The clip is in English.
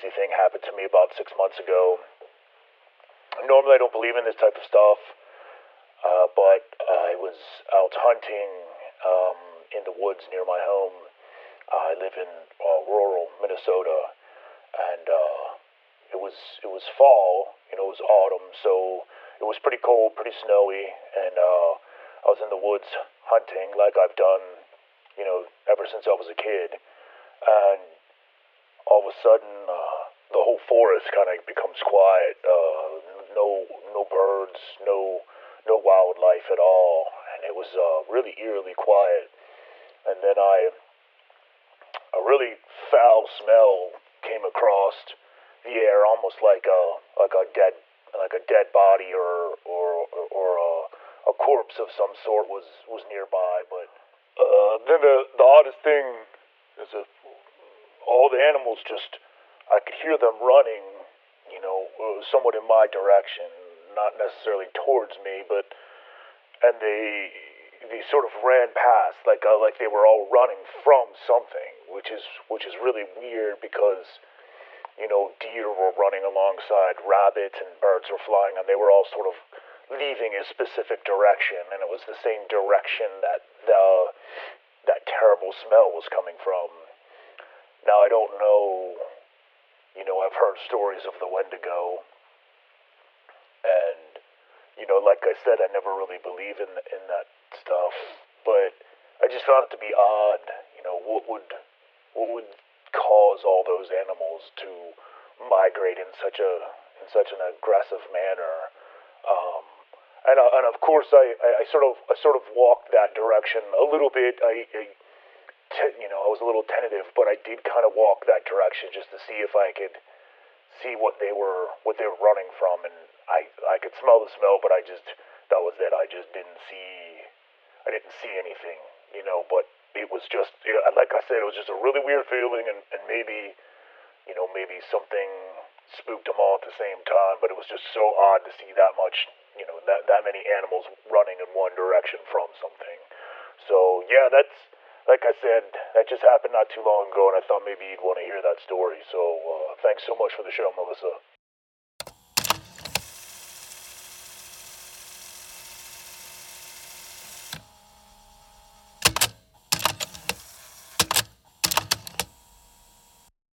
crazy thing happened to me about 6 months ago. Normally, I don't believe in this type of stuff, but I was out hunting in the woods near my home. I live in rural Minnesota, and it was fall. It was autumn, so it was pretty cold, pretty snowy, and I was in the woods hunting like I've done, ever since I was a kid. And all of a sudden, the whole forest kind of becomes quiet. No birds, no wildlife at all, and it was really eerily quiet. And then a really foul smell came across the air, almost like a dead body or a corpse of some sort was nearby. But then the oddest thing is that all the animals just, I could hear them running, somewhat in my direction, not necessarily towards me, but and they sort of ran past like they were all running from something, which is really weird because deer were running alongside rabbits and birds were flying, and they were all sort of leaving a specific direction, and it was the same direction that that terrible smell was coming from. Now I don't know. I've heard stories of the Wendigo, and like I said, I never really believe in that stuff, but I just found it to be odd. What would cause all those animals to migrate in such an aggressive manner? Um, and of course, I sort of walked that direction a little bit. I was a little tentative, but I did kind of walk that direction just to see if I could see what they were running from, and I could smell the smell, but that was it. I didn't see anything, but it was just, like I said, it was just a really weird feeling, and maybe something spooked them all at the same time, but it was just so odd to see that much, that many animals running in one direction from something. So yeah, that's, like I said, that just happened not too long ago, and I thought maybe you'd want to hear that story. So thanks so much for the show, Melissa.